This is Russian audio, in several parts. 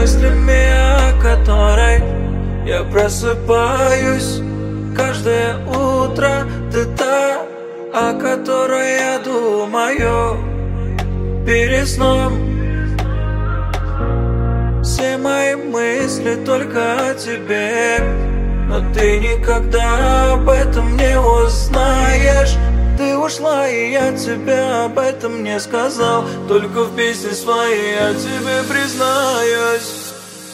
мыслями, о которой я просыпаюсь каждое утро. Ты та, о которой я думаю перед сном. Все мои мысли только о тебе, но ты никогда об этом не узнаешь. Ты ушла, и я тебе об этом не сказал. Только в песне своей я тебе признаюсь.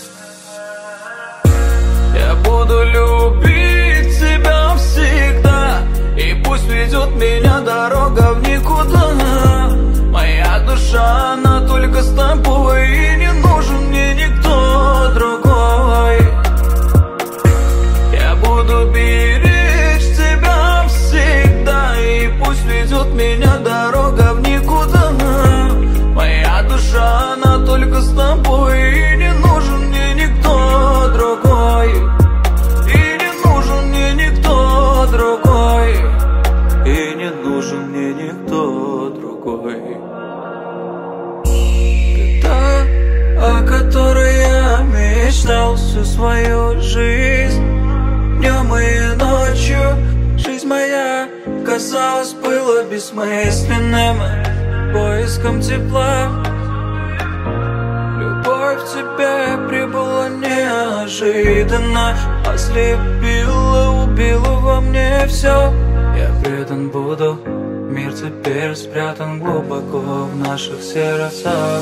Я буду любить тебя всегда, и пусть ведет меня дорога в никуда. Моя душа, она только с тобой, и не нужен мне никто другой. Я буду беречь тебя всегда, и пусть ведет меня дорога в никуда. Моя душа, она только с тобой, и не нужен мне никто другой. И не нужен мне никто другой. И не нужен мне никто другой. Ты та, о которой я мечтал всю свою жизнь. Днем и ночью жизнь моя, казалось, была бессмысленным поиском тепла. Любовь в тебе прибыла неожиданно, ослепила, убила во мне все. Я предан буду, мир теперь спрятан глубоко в наших сердцах.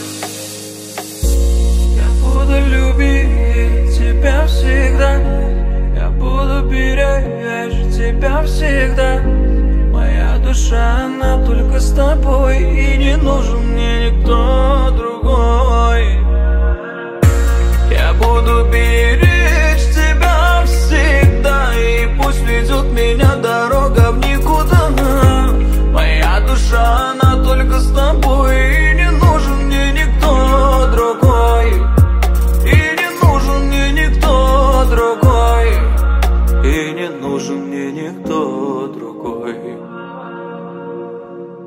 Я буду любить тебя всегда, я буду беречь тебя всегда. Моя душа, она только с тобой, и не нужен мне никто другой. Я буду беречь тебя всегда, и пусть ведет меня дорога в никуда. Моя душа, она только с тобой, и не нужен мне никто другой. И не нужен мне никто другой.